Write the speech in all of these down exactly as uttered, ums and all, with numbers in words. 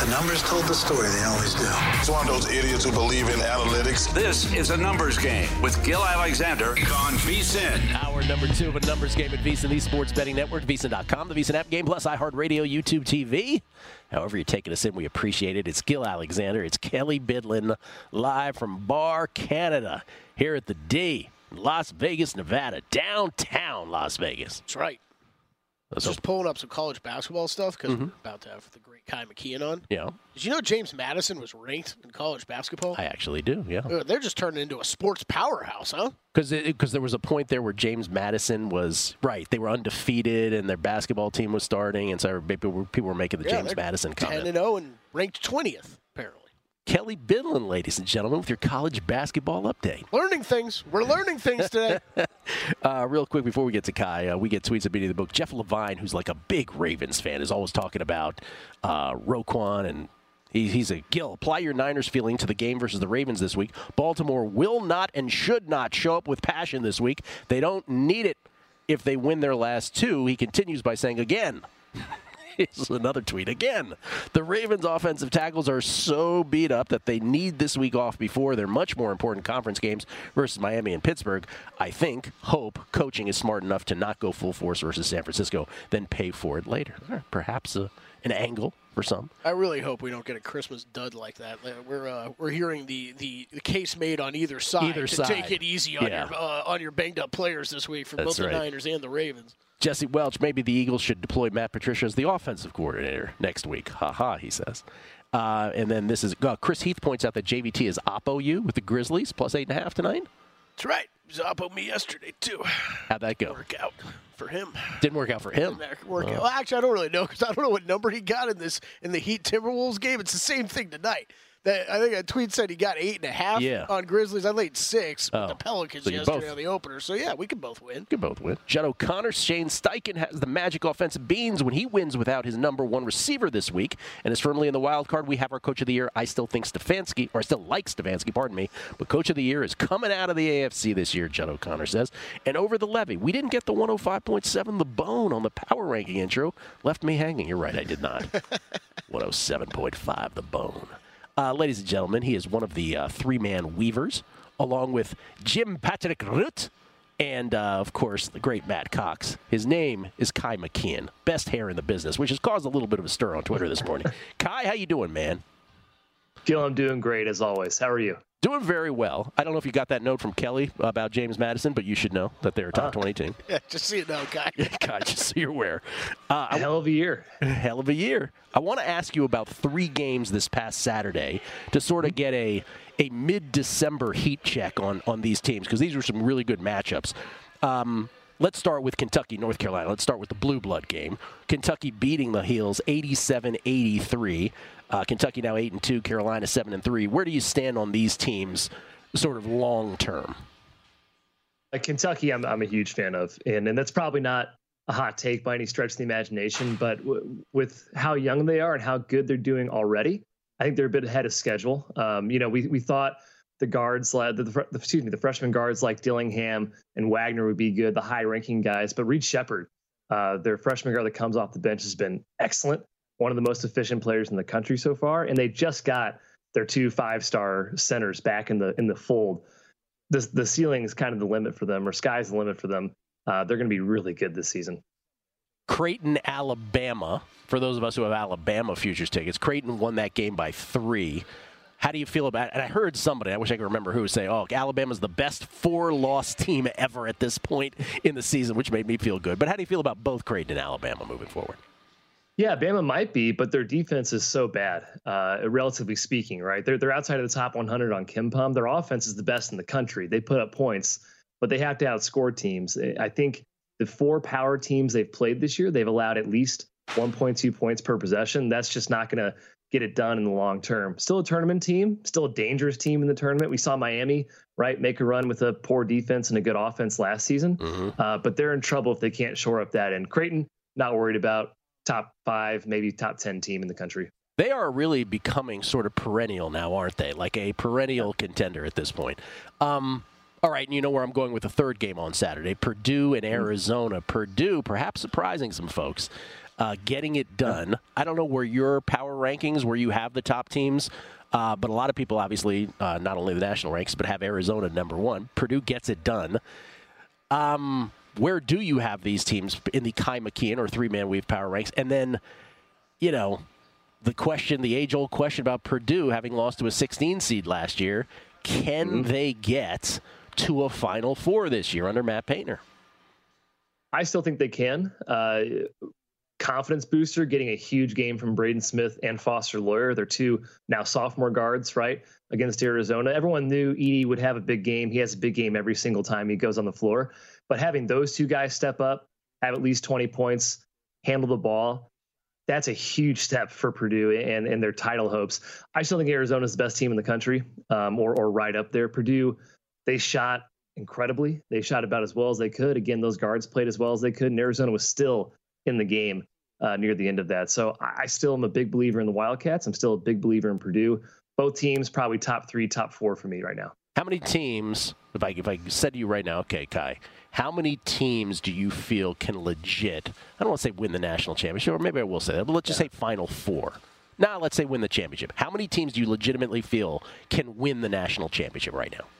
numbers told the story. They always do. It's one of those idiots who believe in analytics. This is a numbers game with Gil Alexander on VSiN. Hour number two of a numbers game at VSiN, the Sports Betting Network, V S I N dot com, the VSiN app game, plus iHeartRadio, YouTube T V. However you're taking us in, we appreciate it. It's Gil Alexander. It's Kelly Bidlin, live from Bar Canada, here at the D, Las Vegas, Nevada, downtown Las Vegas. That's right. Let's Just hope. pulling up some college basketball stuff because Mm-hmm. we're about to have the great Kai McKeon on. Yeah, Did you know James Madison was ranked in college basketball? I actually do, yeah. Uh, They're just turning into a sports powerhouse, huh? Because because there was a point there where James Madison was, right, they were undefeated and their basketball team was starting, and so people were, people were making the Yeah, James they're Madison ten comment. and oh and ranked twentieth, apparently. Kelly Bidlin, ladies and gentlemen, with your college basketball update. Learning things. We're learning things today. Uh, real quick before we get to Kai, uh, we get tweets at Beating the Book. Jeff Levine, who's like a big Ravens fan, is always talking about uh, Roquan, and he, he's a Gil. Apply your Niners feeling to the game versus the Ravens this week. Baltimore will not and should not show up with passion this week. They don't need it if they win their last two. He continues by saying again. Here's another tweet. Again, the Ravens' offensive tackles are so beat up that they need this week off before their much more important conference games versus Miami and Pittsburgh. I think, hope, coaching is smart enough to not go full force versus San Francisco, then pay for it later. Perhaps a, an angle for some. I really hope we don't get a Christmas dud like that. We're uh, we're hearing the, the, the case made on either side Either to side. take it easy on Yeah. your uh, on your banged up players this week for That's both the right. Niners and the Ravens. Jesse Welch, maybe the Eagles should deploy Matt Patricia as the offensive coordinator next week. Ha ha, he says. Uh, and then this is uh, Chris Heath points out that J V T is oppo you with the Grizzlies, plus eight and a half tonight. That's right. He was oppo me yesterday, too. How'd that go? Work out for him. Didn't work out for him. Didn't work Oh. out. Well, actually, I don't really know because I don't know what number he got in this in the Heat Timberwolves game. It's the same thing tonight. That I think a tweet said he got eight and a half Yeah. on Grizzlies. I laid six with Oh. the Pelicans So you yesterday both- on the opener. So yeah, we could both win. Could both win. Judd O'Connor, Shane Steichen has the magic offensive beans when he wins without his number one receiver this week and is firmly in the wild card. We have our coach of the year. I still think Stefanski, or I still like Stefanski, pardon me, but coach of the year is coming out of the A F C this year, Judd O'Connor says. And over the levy, we didn't get the one oh five point seven The Bone on the power ranking intro. Left me hanging. You're right, I did not. one oh seven point five The Bone. Uh, ladies and gentlemen, he is one of the uh, three-man weavers, along with Jim Patrick Root and, uh, of course, the great Matt Cox. His name is Kai McKeon, best hair in the business, which has caused a little bit of a stir on Twitter this morning. Kai, how you doing, man? Gil, I'm doing great, as always. How are you? Doing very well. I don't know if you got that note from Kelly about James Madison, but you should know that they're a top twenty team. Yeah, just so you know, guy. God, just so you're aware. Uh, A hell of a year. Hell of a year. I want to ask you about three games this past Saturday to sort of get a a mid-December heat check on, on these teams, because these were some really good matchups. Um, let's start with Kentucky, North Carolina. Let's start with the Blue Blood game. Kentucky beating the Heels eighty-seven eighty-three. Uh, Kentucky now eight and two, Carolina seven and three. Where do you stand on these teams sort of long term? Like Kentucky, I'm I'm a huge fan of, and and that's probably not a hot take by any stretch of the imagination, but w- with how young they are and how good they're doing already, I think they're a bit ahead of schedule. Um, you know, we we thought the guards, the, the, the excuse me, the freshman guards like Dillingham and Wagner would be good, the high-ranking guys, but Reed Shepherd, uh, their freshman guard that comes off the bench, has been excellent. One of the most efficient players in the country so far, and they just got their two five-star centers back in the in the fold. The the ceiling is kind of the limit for them, or sky's the limit for them. Uh, they're going to be really good this season. Creighton, Alabama. For those of us who have Alabama futures tickets, Creighton won that game by three. How do you feel about it? And I heard somebody, I wish I could remember who, say, oh, Alabama's the best four-loss team ever at this point in the season, which made me feel good. But how do you feel about both Creighton and Alabama moving forward? Yeah, Bama might be, but their defense is so bad, uh, relatively speaking, right? They're they're outside of the top one hundred on KenPom. Their offense is the best in the country. They put up points, but they have to outscore teams. I think the four power teams they've played this year, they've allowed at least one point two points per possession. That's just not going to get it done in the long term. Still a tournament team, still a dangerous team in the tournament. We saw Miami, right, make a run with a poor defense and a good offense last season, mm-hmm. uh, but they're in trouble if they can't shore up that. And Creighton, not worried about. Top five, maybe top ten team in the country. They are really becoming sort of perennial now, aren't they? Like a perennial contender at this point. Um, all right, and you know where I'm going with the third game on Saturday, Purdue and Arizona. Mm-hmm. Purdue, perhaps surprising some folks. uh, getting it done. I don't know where your power rankings, where you have the top teams, uh, but a lot of people obviously, uh, not only the national ranks, but have Arizona number one. Purdue gets it done. Um, where do you have these teams in the Kai McKeon or three-man weave power ranks? And then, you know, the question, the age-old question about Purdue having lost to a sixteen seed last year, can mm-hmm. they get to a Final Four this year under Matt Painter? I still think they can. Uh, confidence booster, getting a huge game from Braden Smith and Foster Loyer. They're two now sophomore guards, right, against Arizona. Everyone knew Edey would have a big game. He has a big game every single time he goes on the floor. But having those two guys step up, have at least twenty points, handle the ball, that's a huge step for Purdue and, and their title hopes. I still think Arizona's the best team in the country, um, or, or right up there. Purdue, they shot incredibly. They shot about as well as they could. Again, those guards played as well as they could, and Arizona was still in the game uh, near the end of that. So I, I still am a big believer in the Wildcats. I'm still a big believer in Purdue. Both teams probably top three, top four for me right now. How many teams, if I if I said to you right now, okay, Kai, how many teams do you feel can legit, I don't want to say win the national championship, or maybe I will say that, but let's just yeah. say Final Four. Now let's say win the championship. How many teams do you legitimately feel can win the national championship right now?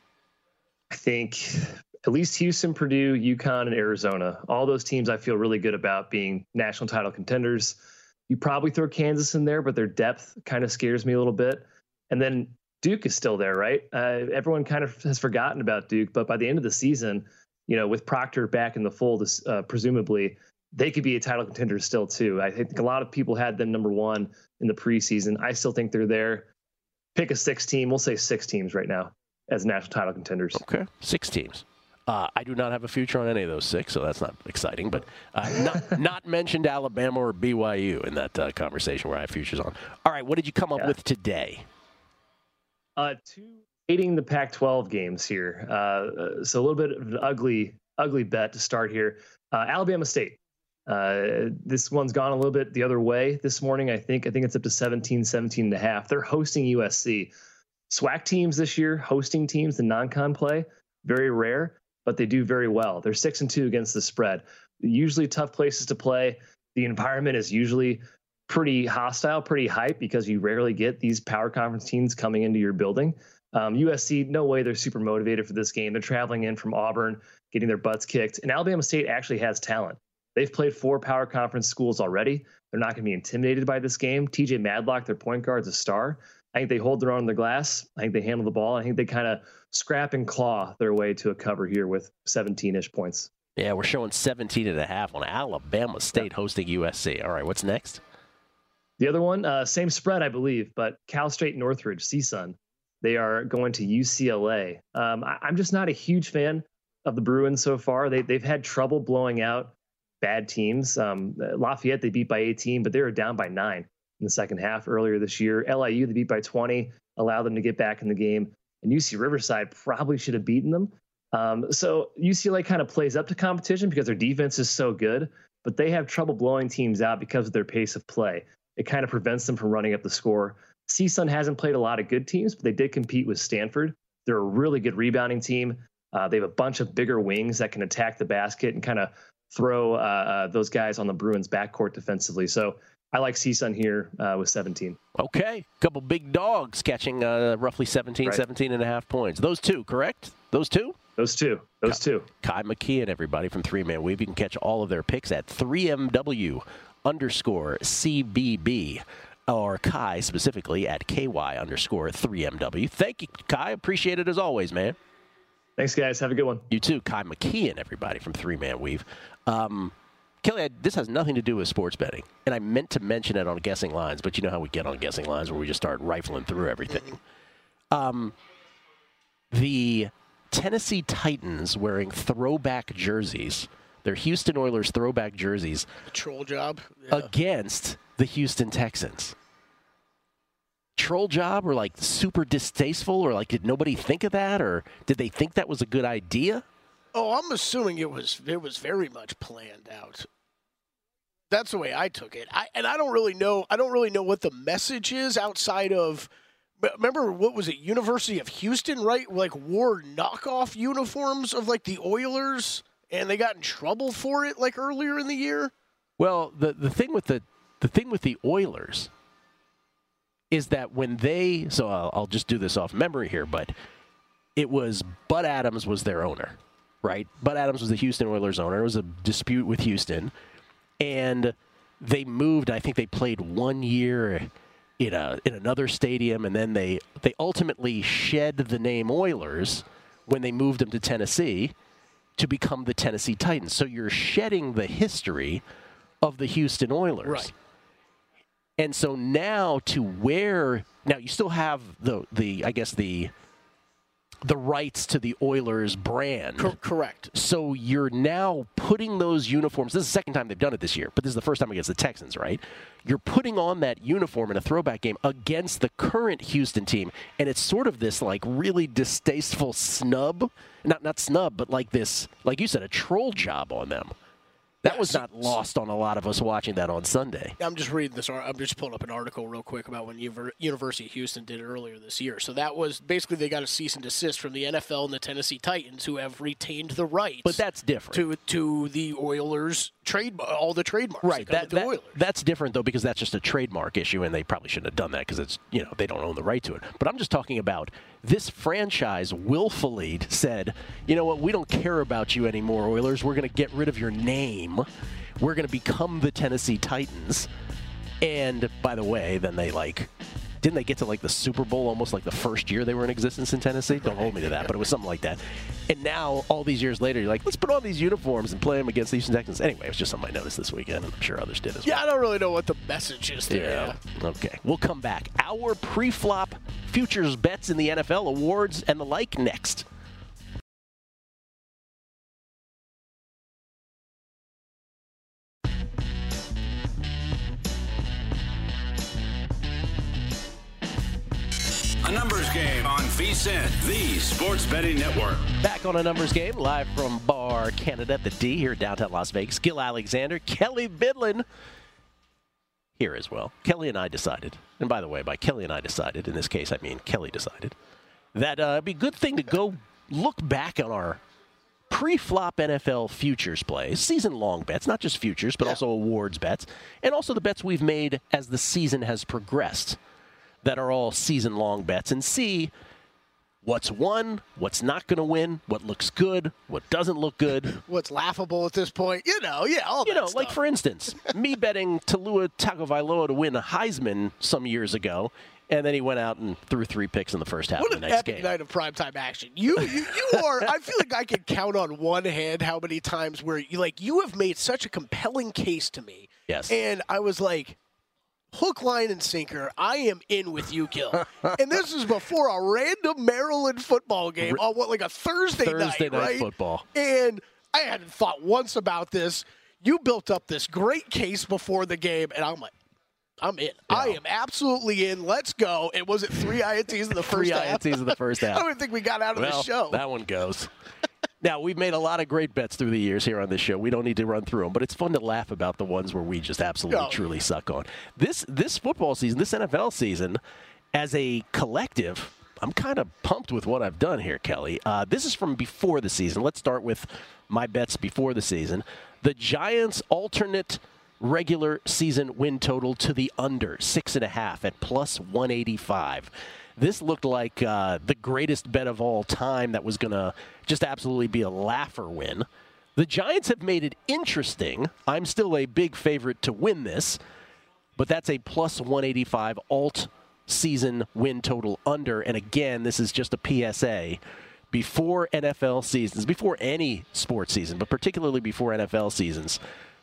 I think at least Houston, Purdue, UConn, and Arizona. All those teams I feel really good about being national title contenders. You probably throw Kansas in there, but their depth kind of scares me a little bit. And then Duke is still there, right? Uh, everyone kind of has forgotten about Duke, but by the end of the season, you know, with Proctor back in the fold, uh, presumably, they could be a title contender still, too. I think a lot of people had them number one in the preseason. I still think they're there. Pick a six team. We'll say six teams right now as national title contenders. Okay, six teams. Uh, I do not have a future on any of those six, so that's not exciting. But uh, not, not mentioned Alabama or B Y U in that uh, conversation where I have futures on. All right, what did you come up yeah. with today? Uh, two hating the Pac twelve games here. Uh, so a little bit of an ugly, ugly bet to start here. Uh, Alabama State. Uh, this one's gone a little bit the other way this morning. I think, I think it's up to seventeen, seventeen and a half. They're hosting U S C. SWAC teams this year, hosting teams in non-con play, very rare, but they do very well. They're six and two against the spread. Usually tough places to play. The environment is usually pretty hostile, pretty hype, because you rarely get these power conference teams coming into your building. Um, U S C, no way they're super motivated for this game. They're traveling in from Auburn, getting their butts kicked. And Alabama State actually has talent. They've played four power conference schools already. They're not going to be intimidated by this game. T J Madlock, their point guard, is a star. I think they hold their own in the glass. I think they handle the ball. I think they kind of scrap and claw their way to a cover here with seventeen-ish points. Yeah, we're showing seventeen and a half on Alabama State yeah. hosting U S C. All right, what's next? The other one, uh, same spread, I believe, but Cal State Northridge, C S U N. They are going to U C L A. Um, I, I'm just not a huge fan of the Bruins so far. They, they've had trouble blowing out bad teams. Um, Lafayette, they beat by eighteen, but they were down by nine in the second half earlier this year. L I U, they beat by twenty, allowed them to get back in the game. And U C Riverside probably should have beaten them. Um, so U C L A kind of plays up to competition because their defense is so good, but they have trouble blowing teams out because of their pace of play. It kind of prevents them from running up the score. C S U N hasn't played a lot of good teams, but they did compete with Stanford. They're a really good rebounding team. Uh, they have a bunch of bigger wings that can attack the basket and kind of throw uh, uh, those guys on the Bruins' backcourt defensively. So I like C S U N here uh, with seventeen. Okay. Couple big dogs catching uh, roughly seventeen, right. seventeen and a half points. Those two, correct? Those two? Those two. Those Kai, two. Kai McKeon, everybody from Three Man Weave. You can catch all of their picks at three M W underscore C B B, or Kai specifically at K Y underscore three M W. Thank you, Kai. Appreciate it as always, man. Thanks, guys. Have a good one. You too. Kai McKeon, everybody from Three Man Weave. Um, Kelly, I, this has nothing to do with sports betting, and I meant to mention it on Guessing Lines, but you know how we get on Guessing Lines where we just start rifling through everything. Um, the Tennessee Titans wearing throwback jerseys, their Houston Oilers throwback jerseys, troll job yeah. against the Houston Texans. Troll job, or like super distasteful, or like did nobody think of that, or did they think that was a good idea? Oh, I'm assuming it was it was very much planned out. That's the way I took it. I, and I don't really know. I don't really know what the message is outside of. Remember, what was it? University of Houston, right? Like wore knockoff uniforms of like the Oilers, and they got in trouble for it like earlier in the year. Well, the, the thing with the the thing with the Oilers is that when they, so I'll, I'll just do this off memory here, but it was Bud Adams was their owner, right? Bud Adams was the Houston Oilers owner. It was a dispute with Houston, and they moved. I think they played one year in a in another stadium, and then they they ultimately shed the name Oilers when they moved them to Tennessee to become the Tennessee Titans. So you're shedding the history of the Houston Oilers. Right. And so now to where now you still have the the I guess the the rights to the Oilers brand. Cor- correct. So you're now putting those uniforms. This is the second time they've done it this year, but this is the first time against the Texans, right? You're putting on that uniform in a throwback game against the current Houston team, and it's sort of this like really distasteful snub. Not not snub, but like this, like you said, a troll job on them. That was not lost on a lot of us watching that on Sunday. I'm just reading this. I'm just pulling up an article real quick about when University of Houston did it earlier this year. So that was basically they got a cease and desist from the N F L and the Tennessee Titans, who have retained the rights. But that's different to to the Oilers trade all the trademarks. Right. That, that, that that's different though because that's just a trademark issue, and they probably shouldn't have done that because it's you know they don't own the right to it. But I'm just talking about this franchise willfully said, you know what, we don't care about you anymore, Oilers. We're going to get rid of your name. We're going to become the Tennessee Titans. And by the way, then they like, didn't they get to like the Super Bowl almost like the first year they were in existence in Tennessee? Don't hold me to that, but it was something like that. And now, all these years later, you're like, let's put on these uniforms and play them against the Houston Texans. Anyway, it was just something I noticed this weekend, and I'm sure others did as yeah, well. Yeah, I don't really know what the message is there. Yeah. Okay. We'll come back. Our pre-flop futures bets in the N F L, awards, and the like next. A numbers game on V S I N, the sports betting network. Back on a numbers game, live from Bar Canada at the D here in downtown Las Vegas. Gil Alexander, Kelly Bidlin here as well. Kelly and I decided, and by the way, by Kelly and I decided, in this case I mean Kelly decided, that uh, it'd be a good thing to go look back on our pre-flop N F L futures plays, season-long bets, not just futures, but yeah. also awards bets, and also the bets we've made as the season has progressed that are all season-long bets, and see what's won, what's not going to win, what looks good, what doesn't look good. What's laughable at this point. You know, yeah, all You that know, stuff. like, for instance, me betting Tua Tagovailoa to win a Heisman some years ago, and then he went out and threw three picks in the first half what of the an next epic game. night of primetime action. You, you, you are. I feel like I can count on one hand how many times where you like you have made such a compelling case to me. Yes. And I was like, hook, line, and sinker, I am in with you, Gil. And this is before a random Maryland football game on what, like a Thursday, Thursday night, night right? football. And I hadn't thought once about this. You built up this great case before the game, and I'm like, I'm in. Yeah. I am absolutely in. Let's go. And was it three I N Ts in the first Three half? I N Ts in the first half. I don't even think we got out of well, the show. That one goes. Now, we've made a lot of great bets through the years here on this show. We don't need to run through them, but it's fun to laugh about the ones where we just absolutely, No. truly suck on. This this football season, this N F L season, as a collective, I'm kind of pumped with what I've done here, Kelly. Uh, this is from before the season. Let's start with my bets before the season. The Giants' alternate regular season win total to the under, six and a half at plus one eighty-five. This looked like uh, the greatest bet of all time that was going to just absolutely be a laugher win. The Giants have made it interesting. I'm still a big favorite to win this, but that's a plus one eighty-five alt season win total under. And again, this is just a P S A. Before N F L seasons, before any sports season, but particularly before N F L seasons,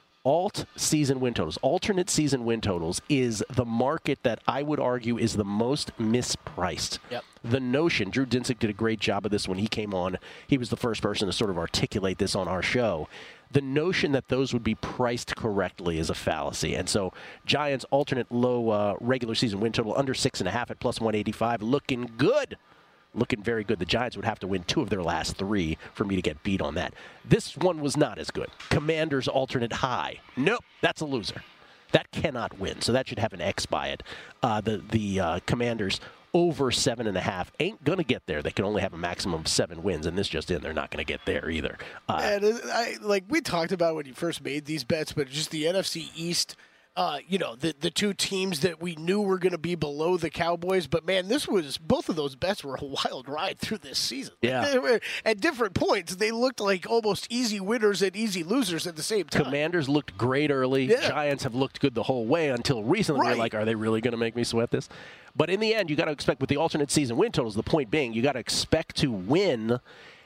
alt season win totals, alternate season win totals is the market that I would argue is the most mispriced. Yep. The notion, Drew Dinsick did a great job of this when he came on. He was the first person to sort of articulate this on our show. The notion that those would be priced correctly is a fallacy. And so Giants alternate low uh, regular season win total under six and a half at plus one eighty-five, looking good. Looking very good. The Giants would have to win two of their last three for me to get beat on that. This one was not as good. Commanders alternate high. Nope, that's a loser. That cannot win, so that should have an X by it. Uh, the the uh, Commanders over seven and a half. Ain't going to get there. They can only have a maximum of seven wins, and this just in, they're not going to get there either. Uh, and I, like we talked about when you first made these bets, but just the N F C East. Uh, you know, the the two teams that we knew were going to be below the Cowboys. But, man, this was – both of those bets were a wild ride through this season. Yeah. They were, at different points, they looked like almost easy winners and easy losers at the same time. Commanders looked great early. Yeah. Giants have looked good the whole way until recently. Right. We're like, are they really going to make me sweat this? But in the end, you got to expect with the alternate season win totals, the point being you got to expect to win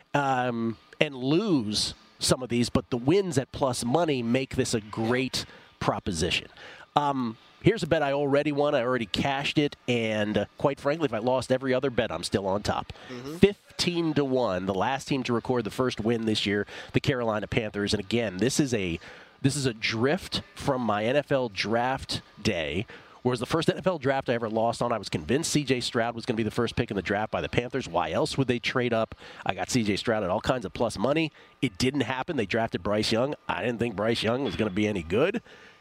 um, and lose some of these, but the wins at plus money make this a great proposition. Um, here's a bet I already won. I already cashed it, and uh, quite frankly, if I lost every other bet, I'm still on top. Mm-hmm. fifteen to one, the last team to record the first win this year, the Carolina Panthers. And again, this is a this is a drift from my N F L draft day. Whereas the first N F L draft I ever lost on, I was convinced C J Stroud was going to be the first pick in the draft by the Panthers. Why else would they trade up? I got C J Stroud at all kinds of plus money. It didn't happen. They drafted Bryce Young. I didn't think Bryce Young was going to be any good.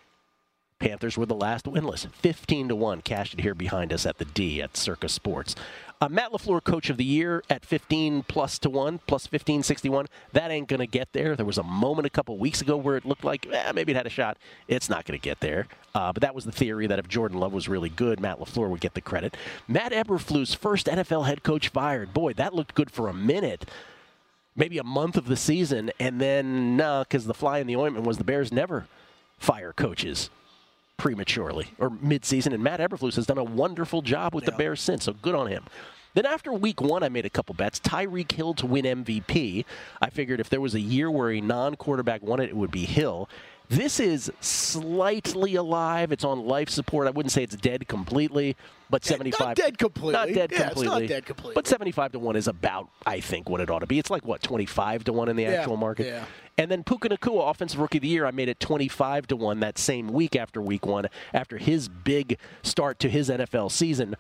Panthers were the last winless. fifteen to one, cashed it here behind us at the D at Circa Sports. Uh, Matt LaFleur, Coach of the Year at fifteen plus to one, plus fifteen sixty-one. That ain't going to get there. There was a moment a couple weeks ago where it looked like eh, maybe it had a shot. It's not going to get there. Uh, but that was the theory that if Jordan Love was really good, Matt LaFleur would get the credit. Matt Eberflus, first N F L head coach fired. Boy, that looked good for a minute. Maybe a month of the season. And then, no, nah, because the fly in the ointment was the Bears never fire coaches prematurely or midseason, and Matt Eberflus has done a wonderful job with yeah. the Bears since, so good on him. Then after week one, I made a couple bets. Tyreek Hill to win M V P. I figured if there was a year where a non-quarterback won it, it would be Hill. This is slightly alive. It's on life support. I wouldn't say it's dead completely, but seventy-five. Not dead completely. Not dead yeah, completely. It's not dead completely. But seventy-five to one is about, I think, what it ought to be. It's like, what, twenty-five to one in the yeah, actual market? Yeah. And then Puka Nacua, Offensive Rookie of the Year, I made it twenty-five to one that same week after week one, after his big start to his N F L season.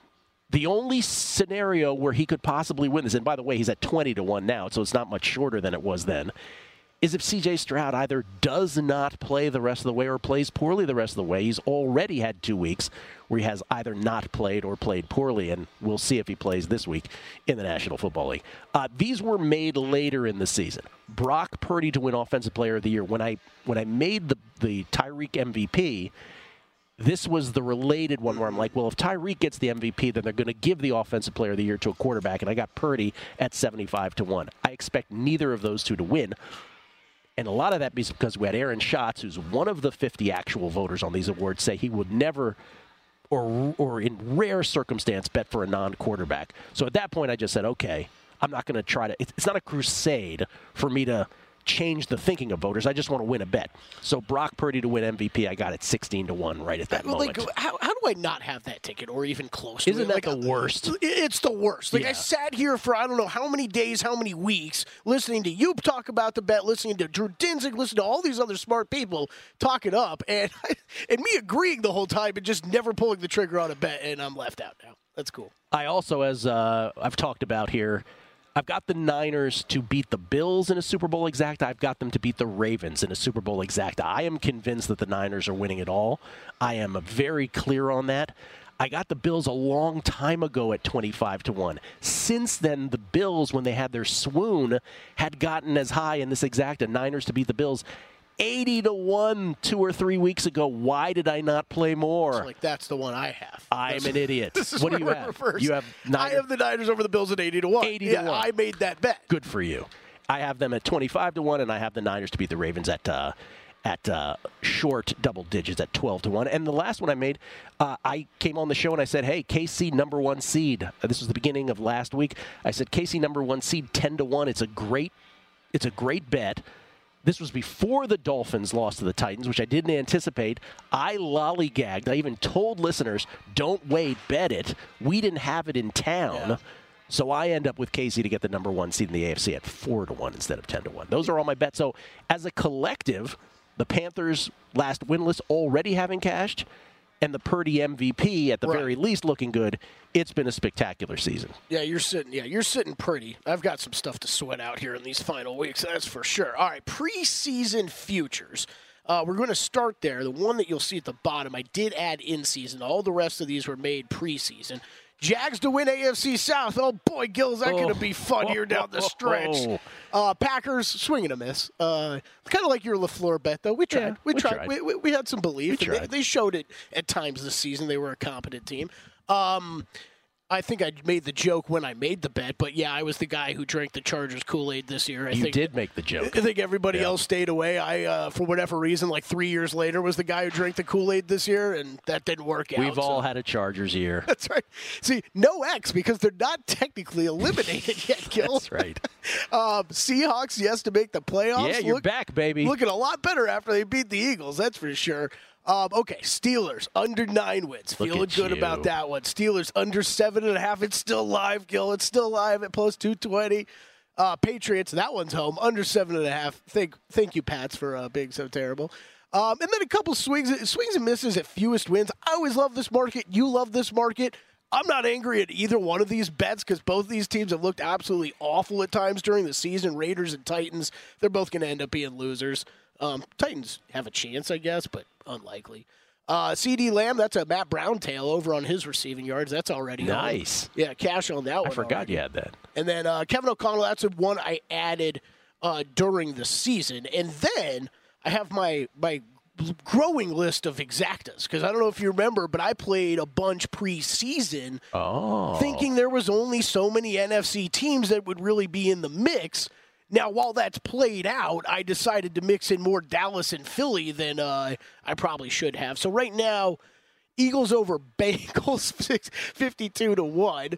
The only scenario where he could possibly win this, and by the way, he's at twenty to one now, so it's not much shorter than it was then, is if C J Stroud either does not play the rest of the way or plays poorly the rest of the way. He's already had two weeks where he has either not played or played poorly, and we'll see if he plays this week in the National Football League. Uh, these were made later in the season. Brock Purdy to win Offensive Player of the Year. When I when I made the, the Tyreek M V P, this was the related one where I'm like, well, if Tyreek gets the M V P, then they're going to give the Offensive Player of the Year to a quarterback, and I got Purdy at seventy-five to one. I expect neither of those two to win. And a lot of that is because we had Aaron Schatz, who's one of the fifty actual voters on these awards, say he would never, or or in rare circumstance, bet for a non-quarterback. So at that point, I just said, okay, I'm not going to try to – it's not a crusade for me to change the thinking of voters. I just want to win a bet. So Brock Purdy to win M V P, I got it sixteen to one right at that like, moment. How, how do I not have that ticket or even close to Isn't it? that like, the worst? It's the worst. Like, yeah. I sat here for I don't know how many days, how many weeks, listening to you talk about the bet, listening to Drew Dinzig, listening to all these other smart people talk it up, and, and me agreeing the whole time and just never pulling the trigger on a bet, and I'm left out now. That's cool. I also, as uh, I've talked about here, I've got the Niners to beat the Bills in a Super Bowl exacta. I've got them to beat the Ravens in a Super Bowl exacta. I am convinced that the Niners are winning it all. I am very clear on that. I got the Bills a long time ago at twenty-five to one. Since then, the Bills, when they had their swoon, had gotten as high in this exacta, Niners to beat the Bills, eighty to one two or three weeks ago. Why did I not play more? It's like that's the one I have. I'm that's, an idiot. This is what do you where have? it refers. You have Niners. I have the Niners over the Bills at eighty to one. eighty yeah, to one. I made that bet. Good for you. I have them at twenty-five to one, and I have the Niners to beat the Ravens at uh, at uh, short double digits at twelve to one. And the last one I made, uh, I came on the show and I said, hey, K C number one seed. Uh, this was the beginning of last week. I said, K C number one seed, ten to one. It's a great, it's a great bet. This was before the Dolphins lost to the Titans, which I didn't anticipate. I lollygagged. I even told listeners, don't wait, bet it. We didn't have it in town. Yeah. So I end up with K C to get the number one seed in the A F C at four to one instead of ten to one. Those are all my bets. So as a collective, the Panthers last winless already having cashed, and the Purdy M V P at the right. very least looking good. It's been a spectacular season. Yeah, you're sitting. Yeah, you're sitting pretty. I've got some stuff to sweat out here in these final weeks. That's for sure. All right, preseason futures. Uh, we're going to start there. The one that you'll see at the bottom, I did add in season. All the rest of these were made preseason. Jags to win A F C South. Oh, boy, Gil, is that oh. going to be fun here down the stretch. Uh, Packers, swing and a miss. Uh, kind of like your LaFleur bet, though. We tried. Yeah, we, we tried. tried. We, we, we had some belief. We They, they showed it at times this season. They were a competent team. Um, I think I made the joke when I made the bet, but yeah, I was the guy who drank the Chargers Kool-Aid this year. I you think, did make the joke. I think everybody yeah. else stayed away. I, uh, for whatever reason, like three years later, was the guy who drank the Kool-Aid this year, and that didn't work out. We've all so. had a Chargers year. That's right. See, no X because they're not technically eliminated yet, Gil. That's right. um, Seahawks, yes, to make the playoffs. Yeah, you're Look, back, baby. Looking a lot better after they beat the Eagles, that's for sure. Um, okay, Steelers under nine wins. Look Feeling good you. about that one. Steelers under seven and a half. It's still live, Gil. It's still live at plus two twenty. Uh, Patriots, that one's home under seven and a half. Thank, thank you, Pats, for uh, being so terrible. Um, and then a couple swings, swings and misses at fewest wins. I always love this market. You love this market. I'm not angry at either one of these bets because both these teams have looked absolutely awful at times during the season. Raiders and Titans, they're both going to end up being losers. Um, Titans have a chance, I guess, but unlikely. Uh, C D Lamb, that's a Matt Brown tail over on his receiving yards. That's already nice. On. Yeah, cash on that one. I forgot already. you had that. And then uh, Kevin O'Connell, that's the one I added uh, during the season. And then I have my my growing list of exactas because I don't know if you remember, but I played a bunch preseason oh. thinking there was only so many N F C teams that would really be in the mix. Now, while that's played out, I decided to mix in more Dallas and Philly than uh, I probably should have. So right now, Eagles over Bengals, fifty-two to one.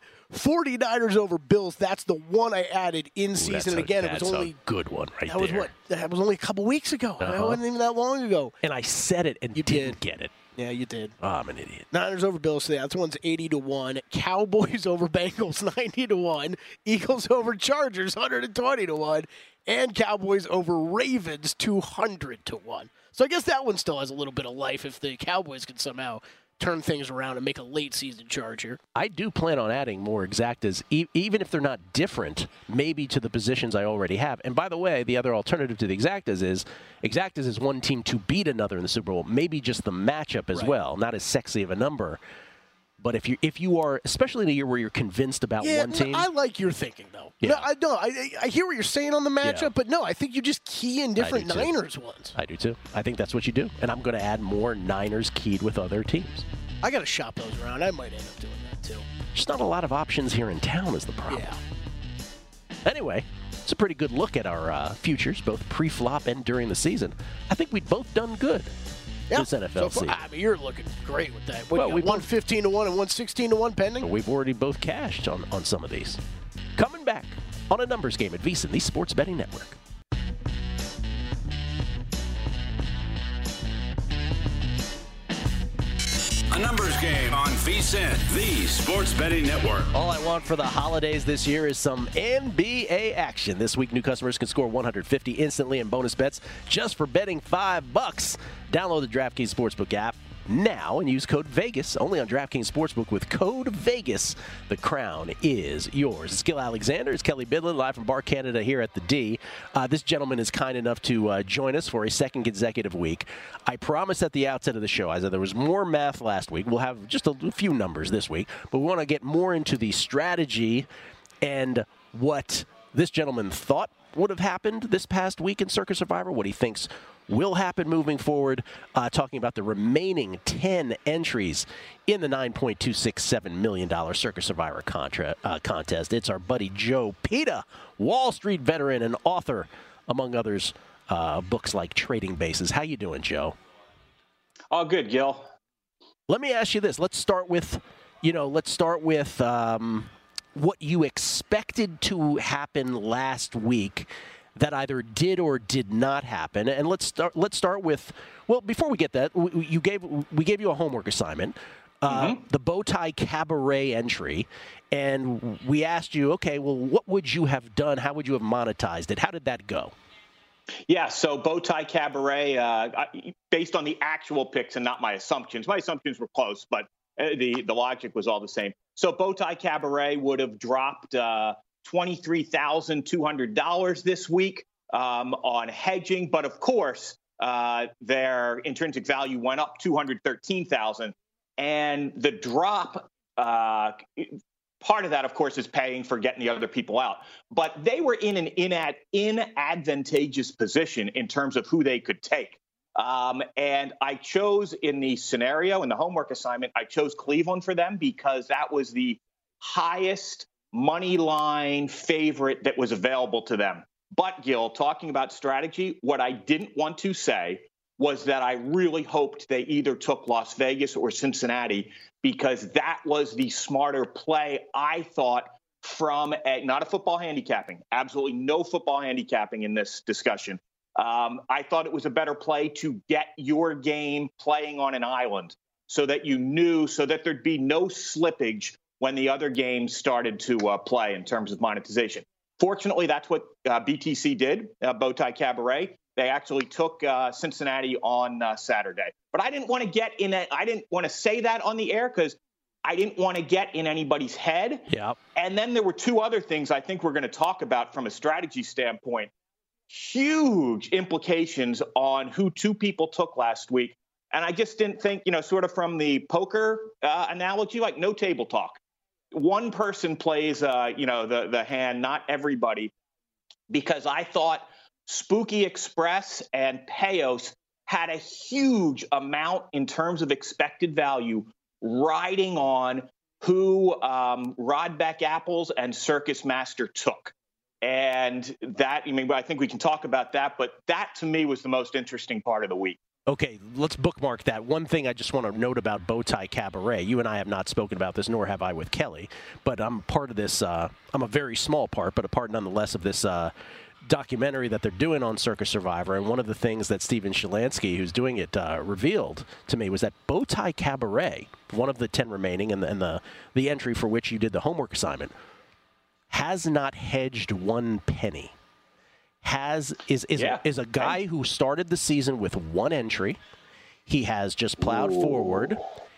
49ers over Bills, that's the one I added in season. Ooh, and again, a, it was only a good one right that there. was what that was only a couple weeks ago. Uh-huh. That wasn't even that long ago. And I said it and you didn't did. get it. Yeah, you did. Oh, I'm an idiot. Niners over Bills, so that's one's eighty to one. Cowboys over Bengals, ninety to one. Eagles over Chargers, one hundred twenty to one. And Cowboys over Ravens, two hundred to one. So I guess that one still has a little bit of life if the Cowboys can somehow turn things around and make a late season charge here. I do plan on adding more exactas, e- even if they're not different, maybe to the positions I already have. And by the way, the other alternative to the exactas is exactas is one team to beat another in the Super Bowl, maybe just the matchup as right. well, not as sexy of a number. But if you if you are, especially in a year where you're convinced about yeah, one team. I like your thinking, though. Yeah. No, I don't. I, I hear what you're saying on the matchup, Yeah. but no, I think you just key in different Niners ones. I do, too. I think that's what you do. And I'm going to add more Niners keyed with other teams. I got to shop those around. I might end up doing that, too. There's not a lot of options here in town is the problem. Yeah. Anyway, it's a pretty good look at our uh, futures, both pre-flop and during the season. I think we've both done good. Yeah, this N F L so season. I mean, you're looking great with that. What, Well, you we got, one fifteen to one and one sixteen to one pending. We've already both cashed on, on some of these. Coming back on a numbers game at VSiN, the Sports Betting Network. A numbers game on VSiN, the Sports Betting Network. All I want for the holidays this year is some N B A action. This week, new customers can score one hundred fifty instantly in bonus bets just for betting five bucks. Download the DraftKings Sportsbook app now and use code VEGAS only on DraftKings Sportsbook with code VEGAS. The crown is yours. It's Gil Alexander. It's Kelly Bidlin live from Bar Canada here at the D. Uh, this gentleman is kind enough to uh, join us for a second consecutive week. I promised at the outset of the show, I said there was more math last week. We'll have just a few numbers this week, but we want to get more into the strategy and what this gentleman thought would have happened this past week in Circa Survivor, what he thinks will happen moving forward, uh, talking about the remaining ten entries in the nine point two six seven million dollars Circa Survivor contra- uh, contest. It's our buddy Joe Peta, Wall Street veteran and author, among others, uh, books like Trading Bases. How you doing, Joe? All good, Gil. Let me ask you this. Let's start with, you know, let's start with um, what you expected to happen last week that either did or did not happen. And let's start. Let's start with. Well, before we get that, we, you gave we gave you a homework assignment, uh, mm-hmm. the Bowtie Cabaret entry, and we asked you, okay, well, what would you have done? How would you have monetized it? How did that go? Yeah, so Bowtie Cabaret, uh, based on the actual picks and not my assumptions. My assumptions were close, but the the logic was all the same. So Bowtie Cabaret would have dropped Uh, twenty-three thousand two hundred dollars this week um, on hedging. But of course, uh, their intrinsic value went up two hundred thirteen thousand dollars. And the drop uh, part of that, of course, is paying for getting the other people out. But they were in an inad- inadvantageous position in terms of who they could take. Um, and I chose in the scenario, in the homework assignment, I chose Cleveland for them because that was the highest money line favorite that was available to them. But, Gil, talking about strategy, what I didn't want to say was that I really hoped they either took Las Vegas or Cincinnati, because that was the smarter play, I thought, from a, not a football handicapping, absolutely no football handicapping in this discussion. Um, I thought it was a better play to get your game playing on an island so that you knew, so that there'd be no slippage when the other games started to uh, play in terms of monetization. Fortunately, that's what uh, B T C did, uh, Bowtie Cabaret. They actually took uh, Cincinnati on uh, Saturday. But I didn't want to get in a, I didn't want to say that on the air because I didn't want to get in anybody's head. Yep. And then there were two other things I think we're going to talk about from a strategy standpoint. Huge implications on who two people took last week. And I just didn't think, you know, sort of from the poker uh, analogy, like no table talk. One person plays, uh, you know, the, the hand, not everybody, because I thought Spooky Express and Payos had a huge amount in terms of expected value riding on who um, Rodbeck Apples and Circus Master took. And that, I mean, I think we can talk about that, but that to me was the most interesting part of the week. Okay, let's bookmark that. One thing I just want to note about Bowtie Cabaret, you and I have not spoken about this, nor have I with Kelly, but I'm part of this, uh, I'm a very small part, but a part nonetheless of this uh, documentary that they're doing on Circus Survivor. And one of the things that Steven Shalansky, who's doing it, uh, revealed to me was that Bowtie Cabaret, one of the ten remaining and the, and the, the entry for which you did the homework assignment, has not hedged one penny. Has is is, yeah. is a guy who started the season with one entry. He has just plowed Ooh. forward.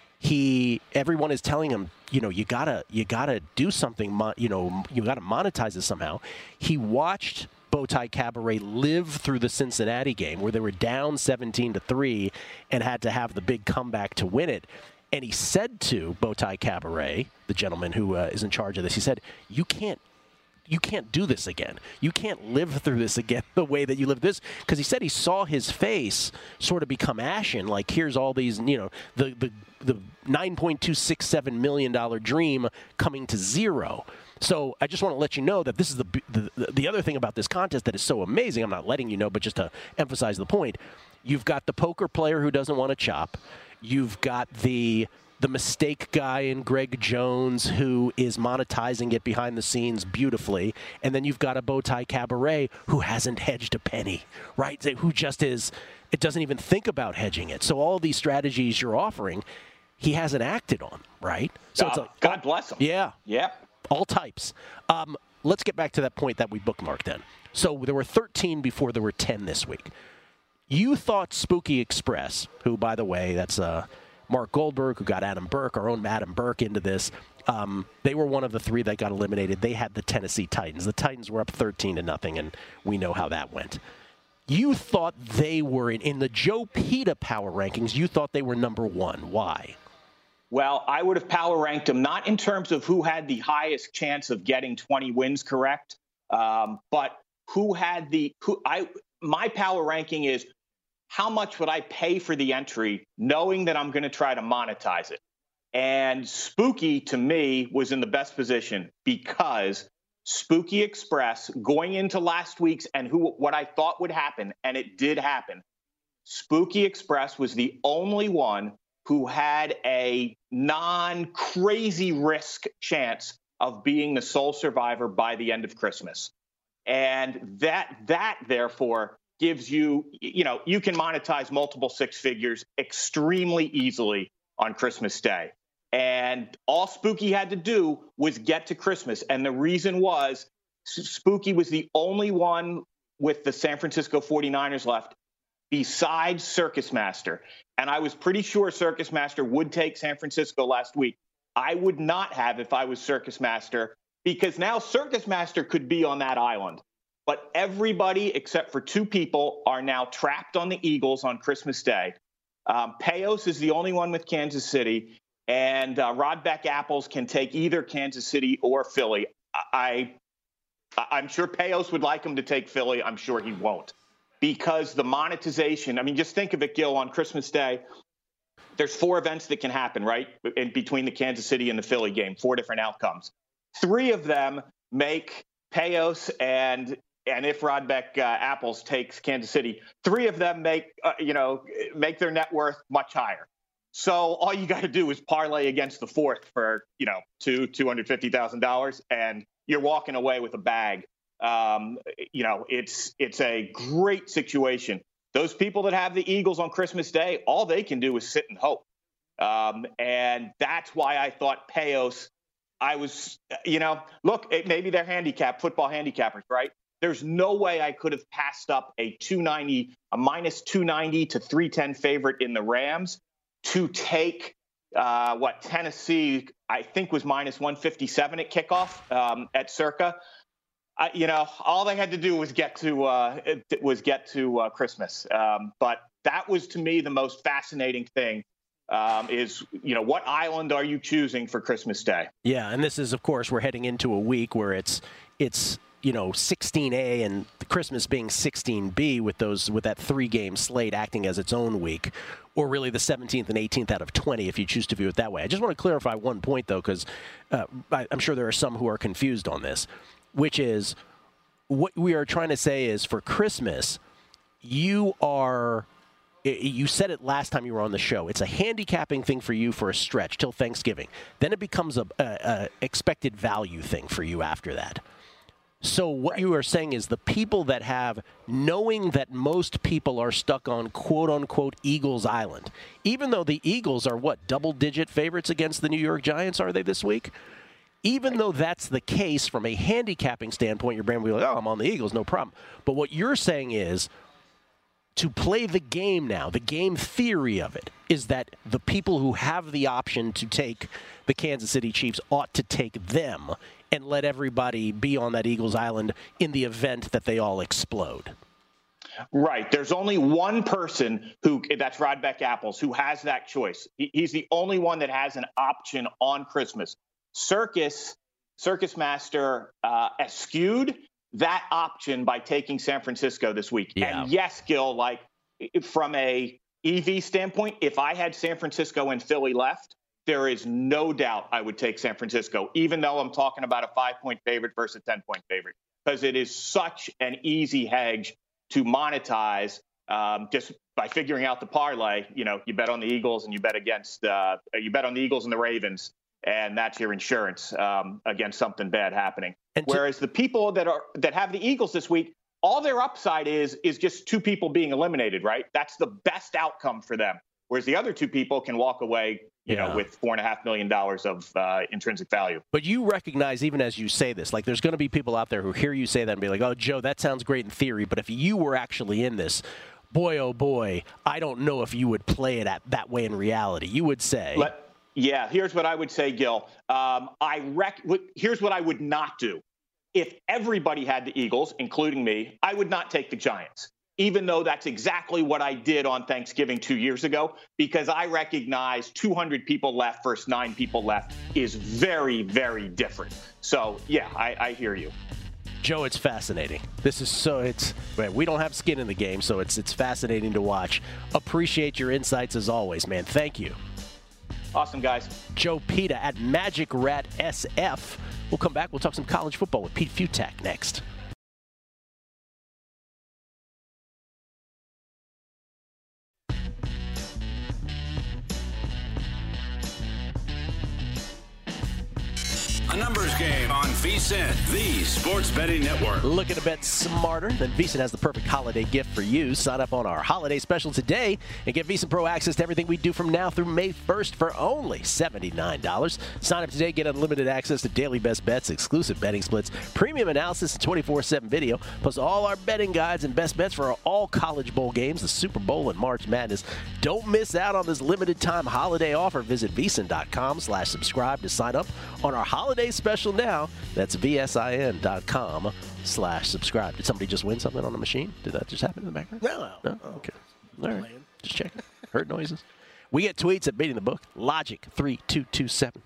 He everyone is telling him, you know, you gotta you gotta do something. You know, you gotta monetize this somehow. He watched Bowtie Cabaret live through the Cincinnati game where they were down seventeen to three and had to have the big comeback to win it. And he said to Bowtie Cabaret, the gentleman who uh, is in charge of this, he said, you can't you can't do this again. You can't live through this again the way that you lived this. Because he said he saw his face sort of become ashen. Like, here's all these, you know, the the, the nine point two six seven million dollars dream coming to zero. So I just want to let you know that this is the, the the other thing about this contest that is so amazing. I'm not letting you know, but just to emphasize the point. You've got the poker player who doesn't want to chop. You've got the the mistake guy in Greg Jones who is monetizing it behind the scenes beautifully. And then you've got a Bowtie Cabaret who hasn't hedged a penny, right? Who just is, it doesn't even think about hedging it. So all these strategies you're offering, he hasn't acted on, right? So uh, it's like, God bless him. Yeah. Yeah. All types. Um, let's get back to that point that we bookmarked then. So there were thirteen before there were ten this week. You thought Spooky Express, who, by the way, that's uh, Mark Goldberg, who got Adam Burke, our own Adam Burke, into this. Um, they were one of the three that got eliminated. They had the Tennessee Titans. The Titans were up thirteen to nothing, and we know how that went. You thought they were in, in the Joe Pita power rankings. You thought they were number one. Why? Well, I would have power ranked them not in terms of who had the highest chance of getting twenty wins correct, um, but who had the who I my power ranking is how much would I pay for the entry knowing that I'm going to try to monetize it. And Spooky, to me, was in the best position because Spooky Express, going into last week's and who what I thought would happen, and it did happen, Spooky Express was the only one who had a non-crazy risk chance of being the sole survivor by the end of Christmas. And that, that therefore, gives you, you know, you can monetize multiple six figures extremely easily on Christmas Day. And all Spooky had to do was get to Christmas. And the reason was Spooky was the only one with the San Francisco forty-niners left besides Circus Master. And I was pretty sure Circus Master would take San Francisco last week. I would not have if I was Circus Master, because now Circus Master could be on that island. But everybody except for two people are now trapped on the Eagles on Christmas Day. Um, Payos is the only one with Kansas City. and uh, Rodbeck Apples can take either Kansas City or Philly. I, I, I'm sure Payos would like him to take Philly. I'm sure he won't, because the monetization. I mean, just think of it, Gil. On Christmas Day, there's four events that can happen, right, in between the Kansas City and the Philly game. Four different outcomes. Three of them make Payos and and if Rodbeck uh, Apples takes Kansas City, three of them make uh, you know make their net worth much higher. So all you got to do is parlay against the fourth for you know two two hundred fifty thousand dollars, and you're walking away with a bag. Um, you know, it's it's a great situation. Those people that have the Eagles on Christmas Day, all they can do is sit and hope, um, and that's why I thought Payos. I was, you know, look, it, maybe they're handicapped, football handicappers, right? There's no way I could have passed up a two ninety, a minus two ninety to three ten favorite in the Rams to take uh, what Tennessee, I think, was minus one fifty-seven at kickoff um, at Circa. I, you know, all they had to do was get to uh, was get to uh, Christmas. Um, but that was, to me, the most fascinating thing. Um, is, you know, what island are you choosing for Christmas Day? Yeah, and this is, of course, we're heading into a week where it's, it's you know, sixteen A and Christmas being sixteen B with those with that three-game slate acting as its own week, or really the seventeenth and eighteenth out of twenty if you choose to view it that way. I just want to clarify one point, though, because uh, I'm sure there are some who are confused on this, which is what we are trying to say is for Christmas, you are... You said it last time you were on the show. It's a handicapping thing for you for a stretch till Thanksgiving. Then it becomes a, a, a expected value thing for you after that. So what right. you are saying is the people that have, knowing that most people are stuck on quote-unquote Eagles Island, even though the Eagles are, what, double-digit favorites against the New York Giants, are they this week? Even right. though that's the case from a handicapping standpoint, your brain will be like, oh, I'm on the Eagles, no problem. But what you're saying is, to play the game now, the game theory of it is that the people who have the option to take the Kansas City Chiefs ought to take them and let everybody be on that Eagles Island in the event that they all explode. Right. There's only one person who, that's Rodbeck Apples, who has that choice. He, he's the only one that has an option on Christmas. Circus, Circus Master uh, eschewed that option by taking San Francisco this week. Yeah. And yes, Gil, like from a E V standpoint, if I had San Francisco and Philly left, there is no doubt I would take San Francisco, even though I'm talking about a five-point favorite versus a ten-point favorite, because it is such an easy hedge to monetize um, just by figuring out the parlay. You know, you bet on the Eagles and you bet against uh, you bet on the Eagles and the Ravens, and that's your insurance um, against something bad happening. And Whereas the people that are that have the Eagles this week, all their upside is is just two people being eliminated, right? That's the best outcome for them. Whereas the other two people can walk away, you yeah. know, with four and a half million dollars of uh, intrinsic value. But you recognize, even as you say this, like there's going to be people out there who hear you say that and be like, "Oh, Joe, that sounds great in theory, but if you were actually in this, boy, oh boy, I don't know if you would play it at that way in reality." You would say. Let, Yeah, here's what I would say, Gil. Um, I rec- Here's what I would not do. If everybody had the Eagles, including me, I would not take the Giants, even though that's exactly what I did on Thanksgiving two years ago, because I recognize two hundred people left versus nine people left is very, very different. So, yeah, I, I hear you. Joe, it's fascinating. This is so it's we don't have skin in the game, so it's it's fascinating to watch. Appreciate your insights as always, man. Thank you. Awesome, guys. Joe Peta at Magic Rat S F. We'll come back. We'll talk some college football with Pete Futak next. A numbers game on VSiN, the sports betting network. Looking to bet smarter? Then VSiN has the perfect holiday gift for you. Sign up on our holiday special today and get VSiN Pro access to everything we do from now through May first for only seventy-nine dollars. Sign up today, get unlimited access to daily best bets, exclusive betting splits, premium analysis, and twenty-four seven video, plus all our betting guides and best bets for our all college bowl games, the Super Bowl, and March Madness. Don't miss out on this limited time holiday offer. Visit VSiN.com slash subscribe to sign up on our holiday special now. That's V-S-I-N.com slash subscribe. Did somebody just win something on the machine? Did that just happen in the background? No. No? Okay. All right. Just checking. Heard noises. We get tweets at Beating the Book. Logic three two two seven.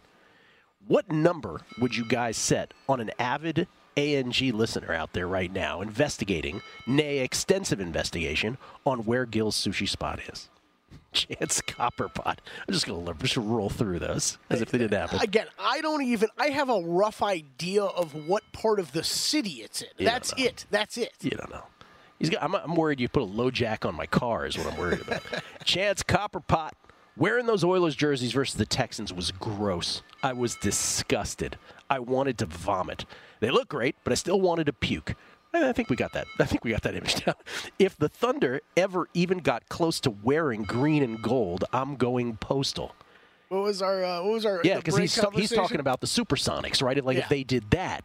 What number would you guys set on an avid A N G listener out there right now investigating, nay, extensive investigation, on where Gil's sushi spot is? Chance Copperpot. I'm just going to just roll through those as if they didn't happen. Again, I don't even, I have a rough idea of what part of the city it's in. You That's don't know. it. That's it. You don't know. He's got, I'm, I'm worried you put a low jack on my car is what I'm worried about. Chance Copperpot. Wearing those Oilers jerseys versus the Texans was gross. I was disgusted. I wanted to vomit. They look great, but I still wanted to puke. I think we got that. I think we got that image down. If the Thunder ever even got close to wearing green and gold, I'm going postal. What was our? Uh, what was our? Yeah, because he's he's talking about the Supersonics, right? Like yeah. if they did that,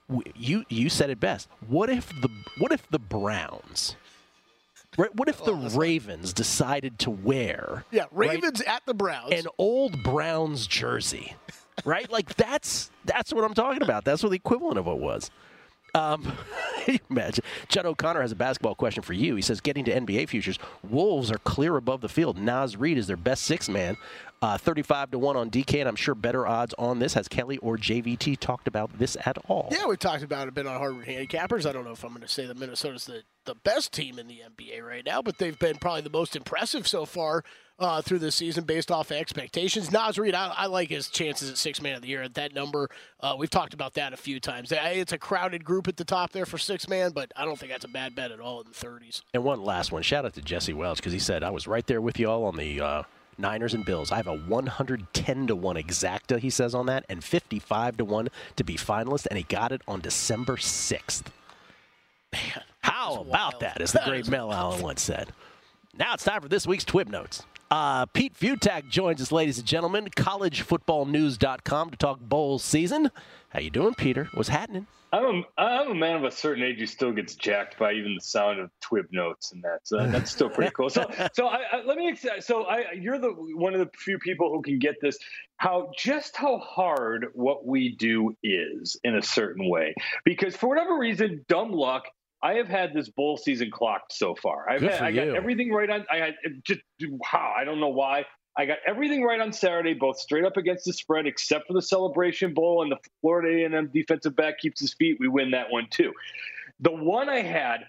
you you said it best. What if the what if the Browns? Right, what if the oh, Ravens decided to wear yeah Ravens right, at the Browns an old Browns jersey, right? Like that's that's what I'm talking about. That's what the equivalent of it was. Um, imagine. Judd O'Connor has a basketball question for you. He says, getting to N B A futures, Wolves are clear above the field. Naz Reid is their best six man, uh, thirty-five to one on D K, and I'm sure better odds on this. Has Kelly or J V T talked about this at all? Yeah, we talked about it a bit on Harvard Handicappers. I don't know if I'm going to say that Minnesota's the, the best team in the N B A right now, but they've been probably the most impressive so far uh, through this season based off of expectations. Naz Reid, I, I like his chances at six man of the year at that number. Uh, we've talked about that a few times. It's a crowded group at the top there for six man, but I don't think that's a bad bet at all in the thirties. And one last one. Shout out to Jesse Welch because he said, I was right there with you all on the uh, Niners and Bills. I have a one hundred ten to one exacta, he says, on that, and fifty-five to one to be finalist, and he got it on December sixth. Man, how about wild. that, as the great Mel Allen once said. Now it's time for this week's Twib Notes. Uh, Pete Futak joins us, ladies and gentlemen, college football news dot com to talk bowl season. How you doing, Peter? What's happening? I'm a, I'm a man of a certain age who still gets jacked by even the sound of Twib Notes, and that's uh, that's still pretty cool. So, so I, I, let me. So, I, you're the one of the few people who can get this. How just how hard what we do is in a certain way, because for whatever reason, dumb luck, I have had this bowl season clocked so far. I've Good had, for I you. got everything right on. I had just wow. I don't know why. I got everything right on Saturday, both straight up against the spread, except for the Celebration Bowl, and the Florida A and M defensive back keeps his feet. We win that one too. The one I had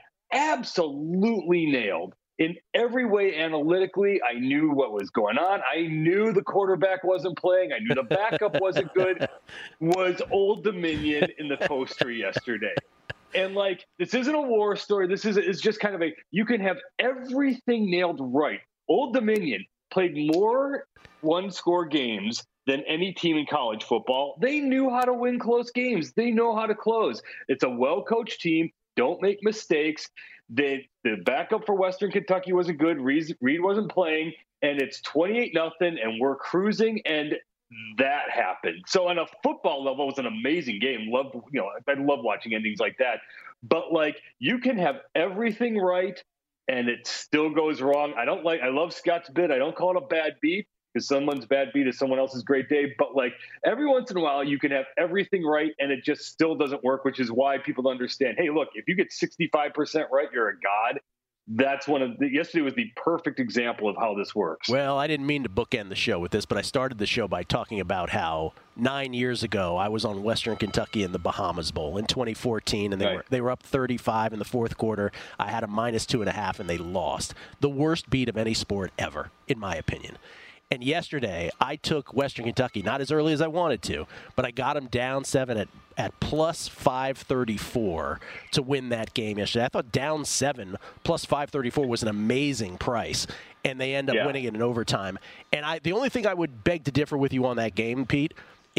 absolutely nailed in every way analytically. I knew what was going on. I knew the quarterback wasn't playing. I knew the backup wasn't good. Was Old Dominion in the poster yesterday. And, like, this isn't a war story. This is it's just kind of a, you can have everything nailed right. Old Dominion played more one-score games than any team in college football. They knew how to win close games. They know how to close. It's a well-coached team. Don't make mistakes. They, the backup for Western Kentucky wasn't good. Reed, Reed wasn't playing, and it's twenty-eight nothing, and we're cruising, and that happened. So on a football level, it was an amazing game. Love, you know, I love watching endings like that. But, like, you can have everything right, and it still goes wrong. I don't like, I love Scott's bit. I don't call it a bad beat because someone's bad beat is someone else's great day. But, like, every once in a while, you can have everything right, and it just still doesn't work, which is why people don't understand. Hey, look, if you get sixty-five percent right, you're a god. That's one of the, yesterday was the perfect example of how this works. Well, I didn't mean to bookend the show with this, but I started the show by talking about how nine years ago I was on Western Kentucky in the Bahamas Bowl in twenty fourteen, and they right. were they were up thirty-five in the fourth quarter. I had a minus two and a half, and they lost. The worst beat of any sport ever, in my opinion. And yesterday, I took Western Kentucky, not as early as I wanted to, but I got them down seven at, at plus five thirty-four to win that game yesterday. I thought down seven plus five thirty-four was an amazing price, and they end up yeah. winning it in overtime. And I, the only thing I would beg to differ with you on that game, Pete,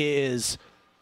is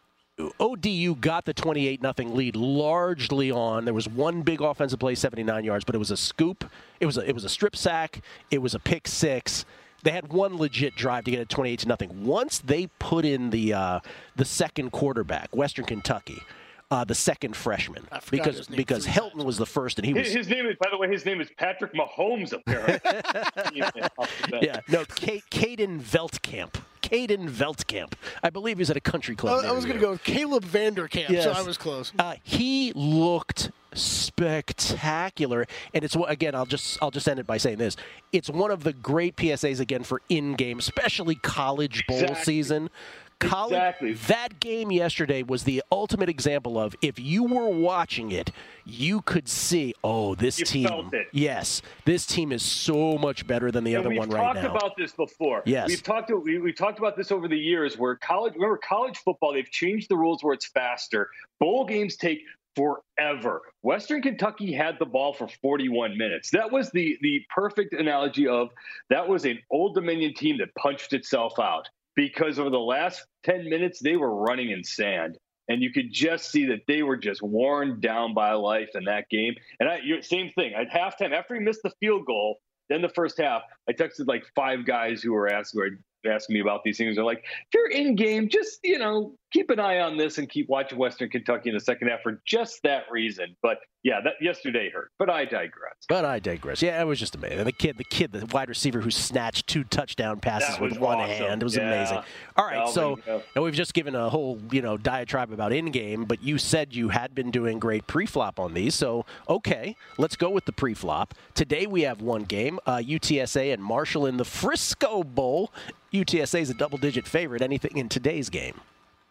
O D U got the twenty-eight nothing lead largely on, there was one big offensive play, seventy-nine yards, but it was a scoop. It was a, it was a strip sack. It was a pick six. They had one legit drive to get it twenty-eight to nothing. Once they put in the uh, the second quarterback, Western Kentucky, uh, the second freshman, because because Helton was the first, and he was his, his name is, by the way, his name is Patrick Mahomes. Apparently, yeah, no, K- Caden Veldkamp. Caden Veldkamp. I believe he's at a country club. I, I was going to go with Caleb Vanderkamp, yes. so I was close. Uh, he looked spectacular. And it's, again, I'll just I'll just end it by saying this. It's one of the great P S As, again, for in-game, especially college bowl exactly. season. College, exactly. That game yesterday was the ultimate example of, if you were watching it, you could see, oh, this you team. Felt it. Yes, this team is so much better than the and other one right now. We've talked about this before. Yes. We've talked, we, we've talked about this over the years where college, remember college football, they've changed the rules where it's faster. Bowl games take forever. Western Kentucky had the ball for forty-one minutes. That was the, the perfect analogy of that was an Old Dominion team that punched itself out. Because over the last ten minutes, they were running in sand. And you could just see that they were just worn down by life in that game. And I, same thing. At halftime, after he missed the field goal, then the first half, I texted like five guys who were asking, who were asking me about these things. They're like, if you're in game, just, you know, keep an eye on this and keep watching Western Kentucky in the second half for just that reason. But yeah, that yesterday hurt. But I digress. But I digress. Yeah, it was just amazing. And the kid, the kid, the wide receiver who snatched two touchdown passes with one awesome. hand. It was yeah. amazing. All right, Alvin, so yeah. and we've just given a whole, you know, diatribe about in-game, but you said you had been doing great pre-flop on these. So, okay, let's go with the pre-flop. Today we have one game, uh, U T S A and Marshall in the Frisco Bowl. U T S A is a double-digit favorite. Anything in today's game?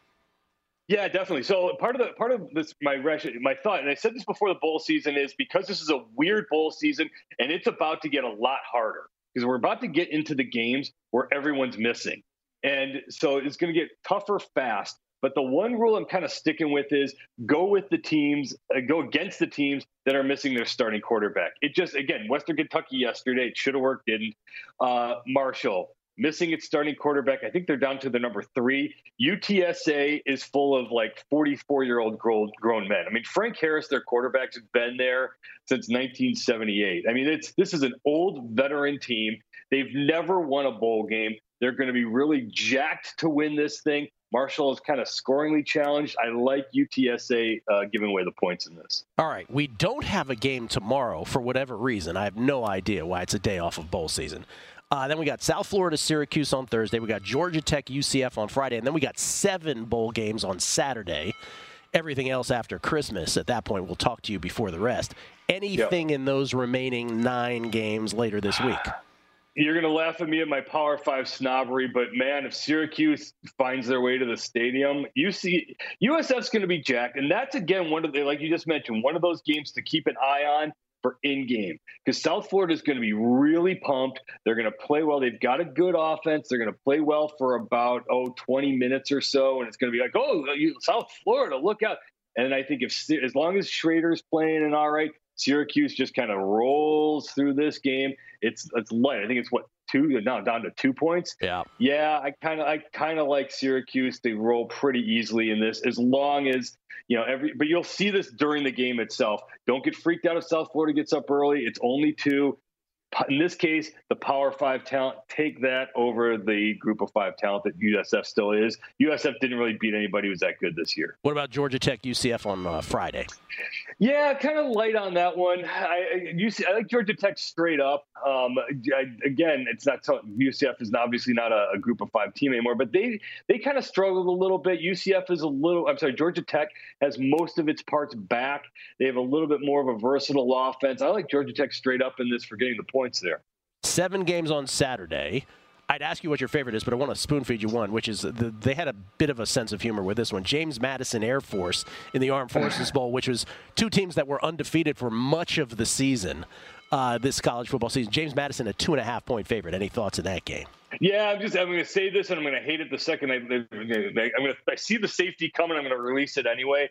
Yeah, definitely. So part of the part of this, my my thought, and I said this before the bowl season, is because this is a weird bowl season, and it's about to get a lot harder because we're about to get into the games where everyone's missing, and so it's going to get tougher fast. But the one rule I'm kind of sticking with is go with the teams, uh, go against the teams that are missing their starting quarterback. It just, again, Western Kentucky yesterday, it should have worked, didn't. Uh, Marshall. Missing its starting quarterback. I think they're down to the number three. U T S A is full of like forty-four-year-old grown, grown men. I mean, Frank Harris, their quarterback, has been there since nineteen seventy-eight. I mean, it's this is an old veteran team. They've never won a bowl game. They're going to be really jacked to win this thing. Marshall is kind of scoringly challenged. I like U T S A uh, giving away the points in this. All right, we don't have a game tomorrow for whatever reason. I have no idea why it's a day off of bowl season. Uh, then we got South Florida, Syracuse on Thursday. We got Georgia Tech, U C F on Friday. And then we got seven bowl games on Saturday. Everything else after Christmas. At that point, we'll talk to you before the rest. Anything yep. in those remaining nine games later this week? You're going to laugh at me at my Power Five snobbery, but, man, if Syracuse finds their way to the stadium, you see U S F's going to be jacked. And that's, again, one of the, like you just mentioned, one of those games to keep an eye on for in-game, because South Florida is going to be really pumped. They're going to play well. They've got a good offense. They're going to play well for about, oh, twenty minutes or so, and it's going to be like, oh, you, South Florida, look out. And I think if as long as Schrader's playing and all right, Syracuse just kind of rolls through this game. It's it's light. I think it's what two now down to two points. Yeah, yeah. I kind of I kind of like Syracuse. They roll pretty easily in this, as long as you know every. But you'll see this during the game itself. Don't get freaked out if South Florida gets up early. It's only two. In this case, the Power Five talent take that over the Group of Five talent that U S F still is. U S F didn't really beat anybody who was that good this year. What about Georgia Tech, U C F on uh, Friday? Yeah, kind of light on that one. I, U C, I like Georgia Tech straight up. Um, I, again, it's not so, U C F is obviously not a, a Group of Five team anymore, but they they kind of struggled a little bit. U C F is a little. I'm sorry, Georgia Tech has most of its parts back. They have a little bit more of a versatile offense. I like Georgia Tech straight up in this for getting the points there. Seven games on Saturday. I'd ask you what your favorite is, but I want to spoon-feed you one, which is the, they had a bit of a sense of humor with this one. James Madison Air Force in the Armed Forces Bowl, which was two teams that were undefeated for much of the season, uh, this college football season. James Madison, a two-and-a-half-point favorite. Any thoughts in that game? Yeah, I'm just I'm going to say this, and I'm going to hate it the second I, I'm going to I see the safety coming. I'm going to release it anyway.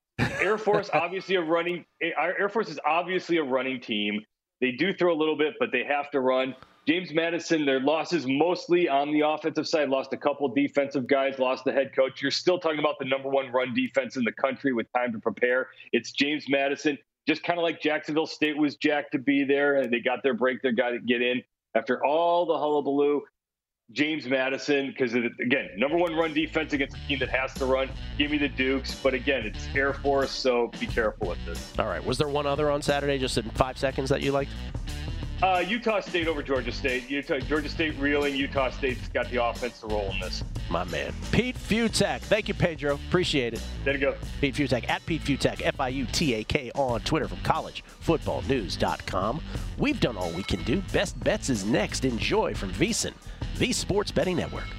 Air Force, obviously a running Air Force is obviously a running team. They do throw a little bit, but they have to run. James Madison, their losses mostly on the offensive side, lost a couple defensive guys, lost the head coach. You're still talking about the number one run defense in the country with time to prepare. It's James Madison, just kind of like Jacksonville State was jacked to be there, and they got their break, they got to get in. After all the hullabaloo, James Madison, because, again, number one run defense against a team that has to run. Give me the Dukes. But, again, it's Air Force, so be careful with this. All right. Was there one other on Saturday, just in five seconds, that you liked? Uh, Utah State over Georgia State. Utah, Georgia State reeling. Utah State's got the offense to roll in this. My man. Pete Fiutak. Thank you, Pedro. Appreciate it. There you go. Pete Fiutak, at Pete Fiutak, F I U T A K on Twitter from college football news dot com. We've done all we can do. Best Bets is next. Enjoy from VSiN, the Sports Betting Network.